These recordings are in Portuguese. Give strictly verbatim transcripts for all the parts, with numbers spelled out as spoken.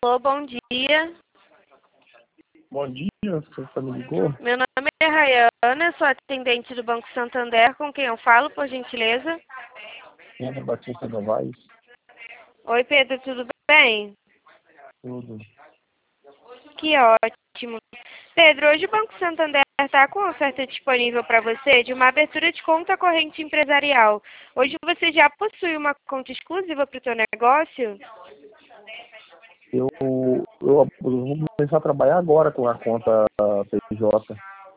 Alô, bom dia. Bom dia, você me ligou? Meu nome é Rayana, sou atendente do Banco Santander, com quem eu falo, por gentileza? Pedro Batista Novaes. Oi, Pedro, tudo bem? Tudo. Que ótimo. Pedro, hoje o Banco Santander está com oferta disponível para você de uma abertura de conta corrente empresarial. Hoje você já possui uma conta exclusiva para o seu negócio? Eu, eu, eu vou começar a trabalhar agora com a conta P J.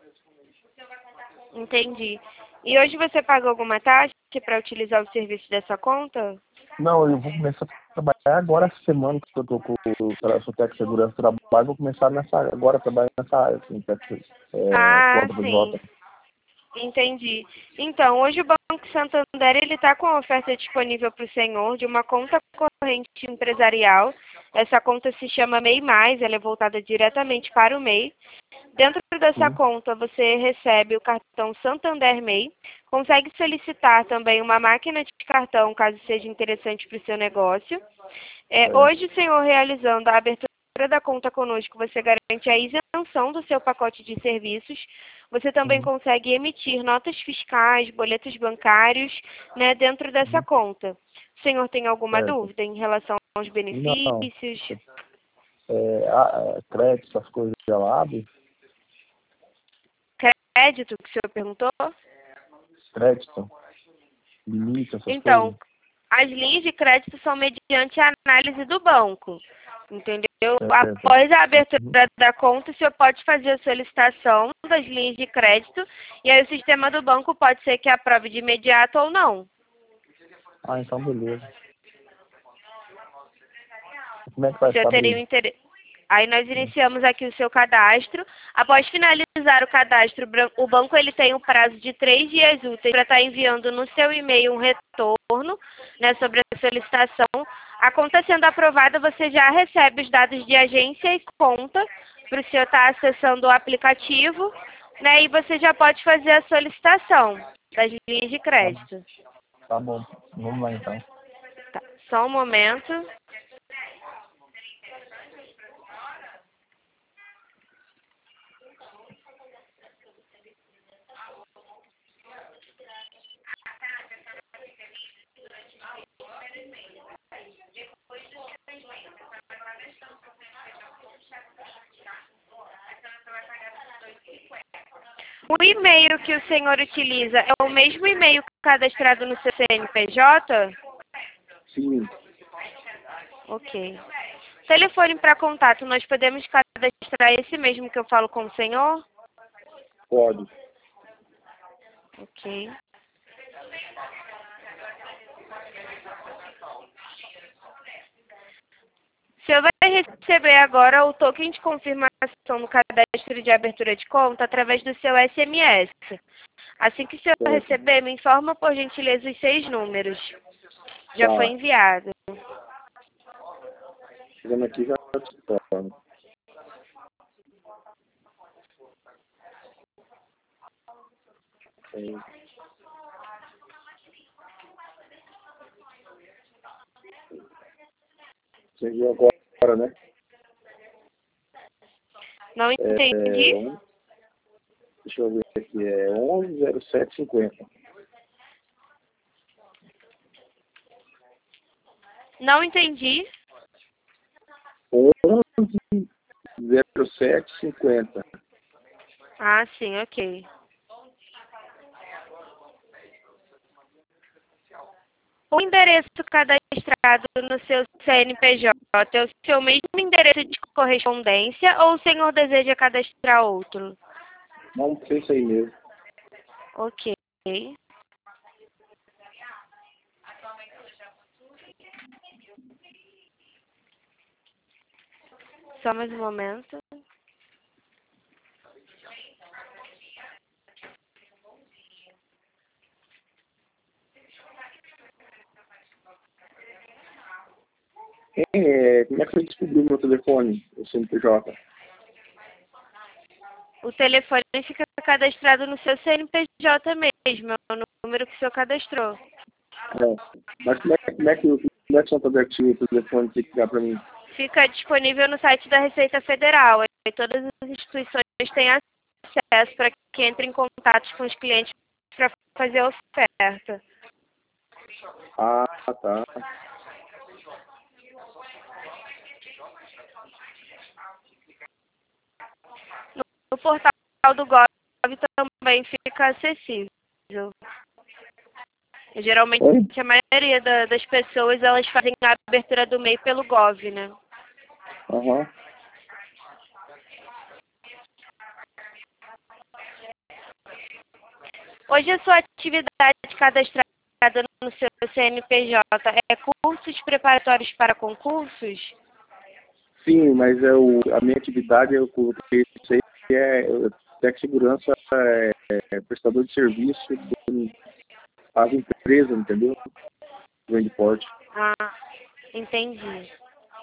Entendi. E hoje você paga alguma taxa para utilizar o serviço dessa conta? Não, eu vou começar a trabalhar agora essa semana que eu tô com o Sotec Segurança do Trabalho, vou começar nessa, agora a trabalhar nessa área, assim, é, Ah, conta P sim. J. Entendi. Então, hoje o Banco Santander ele está com a oferta disponível para o senhor de uma conta corrente empresarial. Essa conta se chama M E I Mais, ela é voltada diretamente para o M E I. Dentro dessa Sim. conta, você recebe o cartão Santander M E I, consegue solicitar também uma máquina de cartão, caso seja interessante para o seu negócio. É, É. hoje, o senhor realizando a abertura da conta conosco, você garante a isenção do seu pacote de serviços. Você também Uhum. consegue emitir notas fiscais, boletos bancários, né, dentro dessa Uhum. conta. O senhor tem alguma Certo. dúvida em relação aos Não. benefícios? É, a, a, crédito, essas coisas já abre? Crédito, que o senhor perguntou? Crédito, limite, essas Então, coisas? as linhas de crédito são mediante a análise do banco, entendeu? Certo. Após a abertura Uhum. da conta, o senhor pode fazer a solicitação das linhas de crédito e aí o sistema do banco pode ser que aprove de imediato ou não. Ah, então beleza. Como é que O faz senhor para teria abrir? um interesse. Aí nós iniciamos aqui o seu cadastro. Após finalizar o cadastro, o banco ele tem um prazo de três dias úteis para estar enviando no seu e-mail um retorno, né, sobre a solicitação. A conta sendo aprovada, você já recebe os dados de agência e conta para o senhor estar acessando o aplicativo, né, e você já pode fazer a solicitação das linhas de Tá, crédito. tá bom. Vamos lá então. Tá, só um momento. O e-mail que o senhor utiliza é o mesmo e-mail cadastrado no seu C N P J? Sim, Ok. Telefone para contato, nós podemos cadastrar esse mesmo que eu falo com o senhor? pode. Ok. O senhor vai receber agora o token de confirmação no cadastro de abertura de conta através do seu S M S. Assim que o senhor Certo. receber, me informa por gentileza os seis números. Já foi Tá. enviado. Chegando aqui já te torno. Você enviou agora, né? Não É, entendi? um, deixa eu ver aqui, é onze zero sete cinquenta. Não entendi. onze zero sete cinquenta. Ah, sim, ok. O endereço cadastrado no seu C N P J é o seu mesmo endereço de correspondência ou o senhor deseja cadastrar outro? Vamos ser isso aí mesmo. Ok. Só mais um momento. É, como é que você descobriu meu telefone, o C N P J? O telefone fica cadastrado no seu C N P J mesmo, é o número que o senhor cadastrou. É. Mas como é, como é que como é que o Santander tinha o telefone que ligar para mim? Fica disponível no site da Receita Federal. E todas as instituições têm acesso para que entre em contato com os clientes para fazer a oferta. Ah, tá. No portal do Gov também fica acessível. Geralmente, Oi? a maioria da, das pessoas, elas fazem a abertura do MEI pelo Gov, né? Aham. Hoje a sua atividade cadastrada no seu C N P J é cursos preparatórios para concursos? Sim, mas é o, a minha atividade, eu coloquei isso aí, é Tec Segurança, é, é prestador de serviço às empresas, entendeu? Grande porte. Ah, entendi.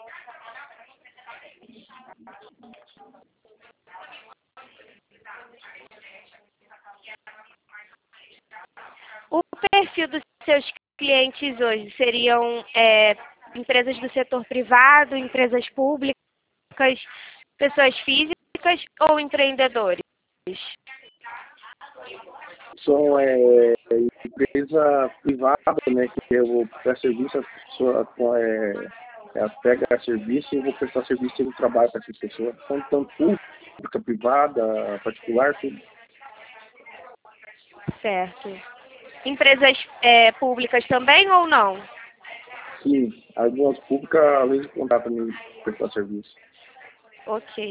O perfil dos seus clientes hoje seriam é, empresas do setor privado, empresas públicas, pessoas físicas ou empreendedores? São é, empresa privada, né, que eu vou prestar serviço, a pessoa é, ela pega serviço e eu vou prestar serviço no trabalho para essas pessoas. São tanto pública, privada, particular, tudo. Certo. Empresas é, públicas também ou não? Sim, algumas públicas, às vezes, contratam me prestar serviço. Ok.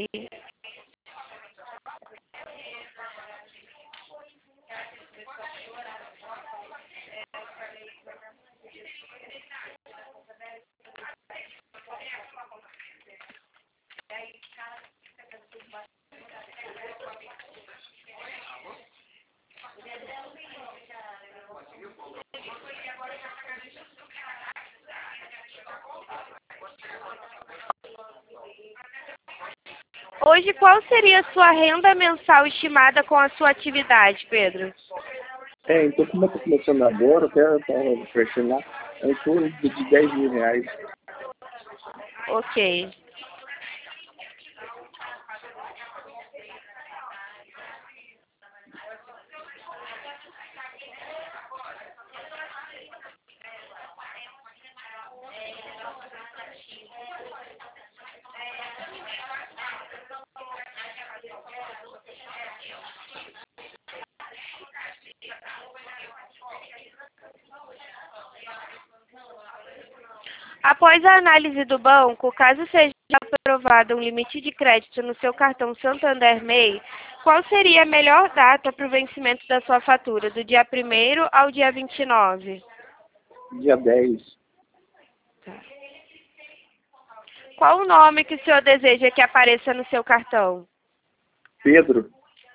Hoje, qual seria a sua renda mensal estimada com a sua atividade, Pedro? É, então como eu estou começando agora, eu quero estar crescendo lá, é em torno de dez mil reais. Ok. Após a análise do banco, caso seja aprovado um limite de crédito no seu cartão Santander MEI, qual seria a melhor data para o vencimento da sua fatura, do dia primeiro ao dia vinte e nove? Dia dez. Qual o nome que o senhor deseja que apareça no seu cartão? Pedro.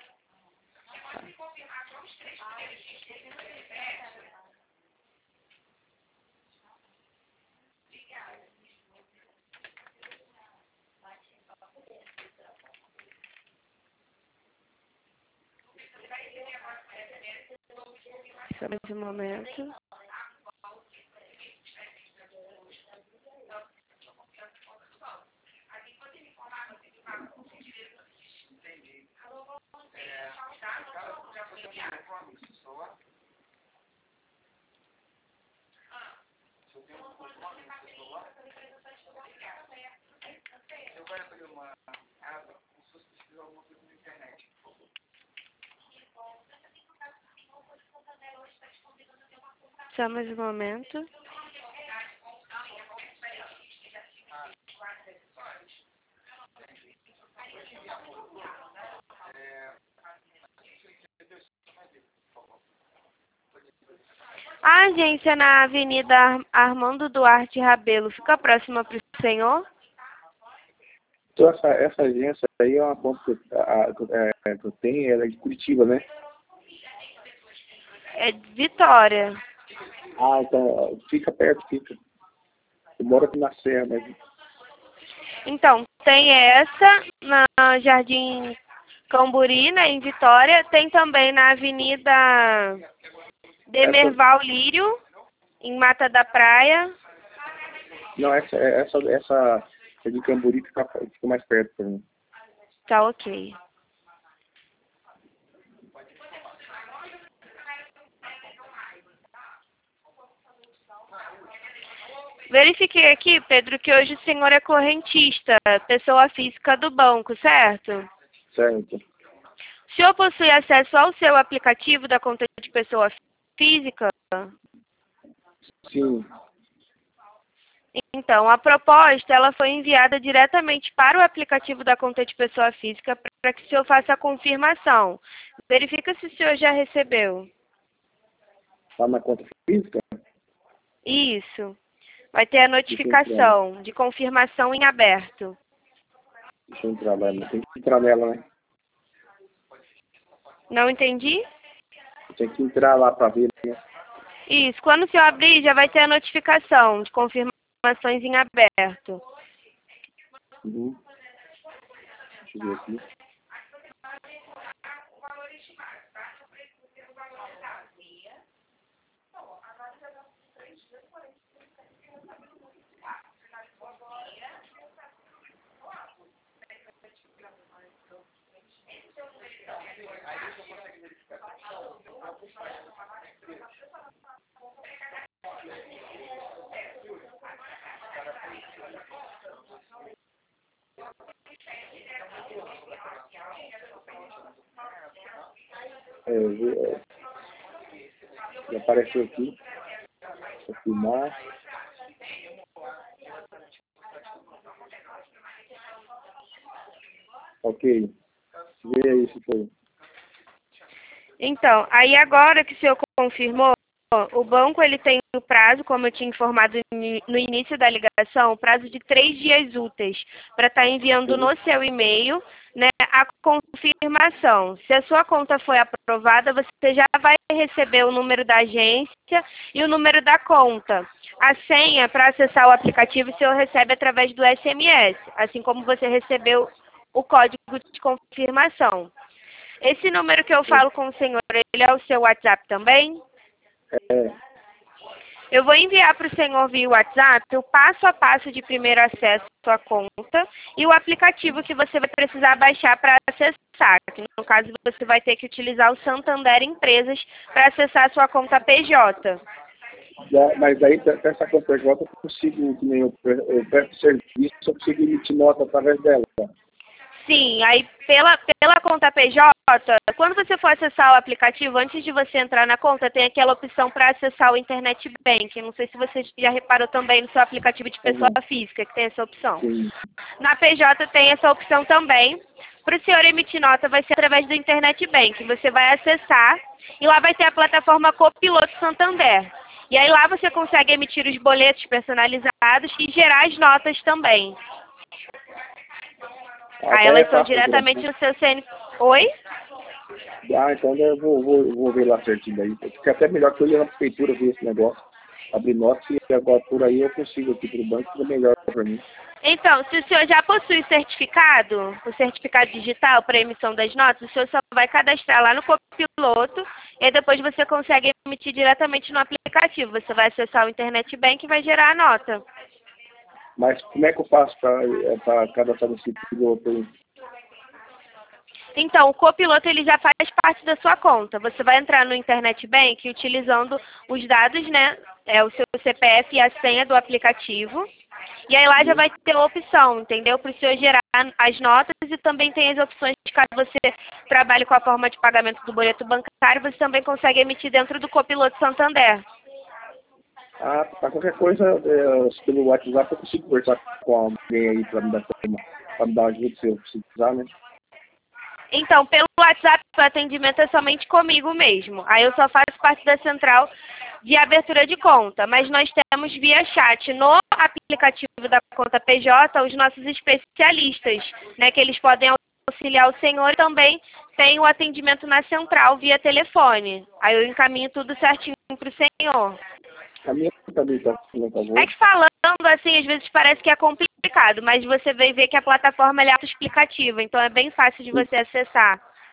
Só mais um momento. Só mais um momento. A agência na Avenida Ar- Armando Duarte Rabelo fica próxima para o senhor? Então essa, essa agência aí é uma conta que, eu- a, a, é, que eu tenho, ela é de Curitiba, né? É de Vitória. Ah, então fica perto, fica. Eu moro aqui na Serra, mas Então, tem essa na Jardim Camburi, né, em Vitória. Tem também na Avenida essa, Demerval Lírio, em Mata da Praia. não, essa, essa, essa É de Camburi, fica, fica mais perto para mim. Tá ok. Verifiquei aqui, Pedro, que hoje o senhor é correntista, pessoa física do banco, certo? Certo. O senhor possui acesso ao seu aplicativo da conta de pessoa física? Sim. Então, a proposta ela foi enviada diretamente para o aplicativo da conta de pessoa física para que o senhor faça a confirmação. Verifica se o senhor já recebeu. Tá na conta física? Isso. Vai ter a notificação de confirmação em aberto. Deixa eu entrar lá. Tem que entrar nela, né? Não entendi? Tem que entrar lá para ver, né? Isso. Quando o senhor abrir, já vai ter a notificação de confirmações em aberto. Uhum. Deixa eu ver aqui. É, é, já apareceu aqui. Vou filmar. Ok. Vê aí se foi. Então, aí agora que o senhor confirmou, o banco ele tem o prazo, como eu tinha informado no início da ligação, o prazo de três dias úteis para estar enviando no seu e-mail, né, a confirmação. Se a sua conta foi aprovada, você já vai receber o número da agência e o número da conta. A senha para acessar o aplicativo o senhor recebe através do S M S, assim como você recebeu o código de confirmação. Esse número que eu falo com o senhor, ele é o seu WhatsApp também? É. Eu vou enviar para o senhor via WhatsApp o passo a passo de primeiro acesso à sua conta e o aplicativo que você vai precisar baixar para acessar. Que no caso você vai ter que utilizar o Santander Empresas para acessar a sua conta P J. Já, mas daí, para essa conta P J, eu consigo, que nem eu, eu presto serviço, eu consigo emitir nota através dela. Sim, aí pela, pela conta P J, quando você for acessar o aplicativo, antes de você entrar na conta, tem aquela opção para acessar o Internet Banking. Não sei se você já reparou também no seu aplicativo de pessoa Uhum. física, que tem essa opção. Sim. Na P J tem essa opção também. Para o senhor emitir nota, vai ser através do Internet Banking. Você vai acessar e lá vai ter a plataforma Copiloto Santander. E aí lá você consegue emitir os boletos personalizados e gerar as notas também. Aí elas são diretamente no seu C N P J. Oi? Ah, então eu vou, vou, vou ver lá certinho daí. Fica até melhor que eu ir na prefeitura ver esse negócio. Abrir nota e agora por aí eu consigo aqui pro banco, fica melhor para mim. Então, se o senhor já possui o certificado, o certificado digital para emissão das notas, o senhor só vai cadastrar lá no Copiloto e depois você consegue emitir diretamente no aplicativo. Você vai acessar o Internet Bank e vai gerar a nota. Mas como é que eu faço para cadastrar nesse piloto aí? Então, o copiloto ele já faz parte da sua conta. Você vai entrar no Internet Bank utilizando os dados, né? É o seu C P F e a senha do aplicativo. E aí lá já vai ter a opção, entendeu? Para o senhor gerar as notas e também tem as opções de caso você trabalhe com a forma de pagamento do boleto bancário, você também consegue emitir dentro do Copiloto Santander. Ah, para qualquer coisa, é, pelo WhatsApp eu consigo conversar com alguém aí para me dar para me dar ajuda se eu precisar, né? Então, pelo WhatsApp, o atendimento é somente comigo mesmo. Aí eu só faço parte da central de abertura de conta. Mas nós temos via chat no aplicativo da conta P J os nossos especialistas, né? Que eles podem auxiliar o senhor e também tem o atendimento na central via telefone. Aí eu encaminho tudo certinho para o senhor. A minha também está por favor. É que falando assim, às vezes parece que é complicado, mas você vai ver que a plataforma é autoexplicativa, então é bem fácil de você acessar.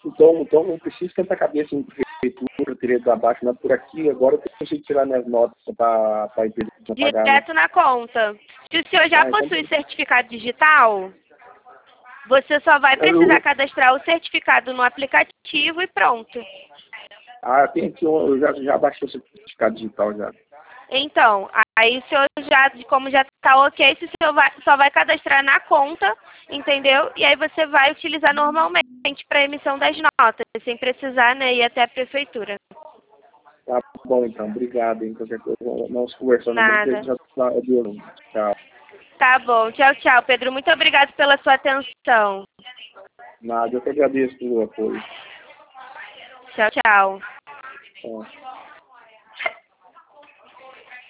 Então, então não preciso esquentar a cabeça em prefeitura, teria da baixo, não por aqui, agora eu consigo tirar minhas notas para a empresa não pagar. Né? Direto na conta. Se o senhor já ah, possui então... certificado digital, você só vai precisar eu... cadastrar o certificado no aplicativo e pronto. Ah, tem aqui, eu já, já baixei o certificado digital já. Então, aí o senhor já, como já está ok, o senhor vai, só vai cadastrar na conta, entendeu? E aí você vai utilizar normalmente para emissão das notas, sem precisar, né, ir até a prefeitura. Tá bom, então. Obrigado, hein? Qualquer coisa, nós conversando. Nada. Já tá, tchau. Tá bom. Tchau, tchau, Pedro. Muito obrigado pela sua atenção. Nada, eu que agradeço pelo apoio. Tchau, tchau. Tchau.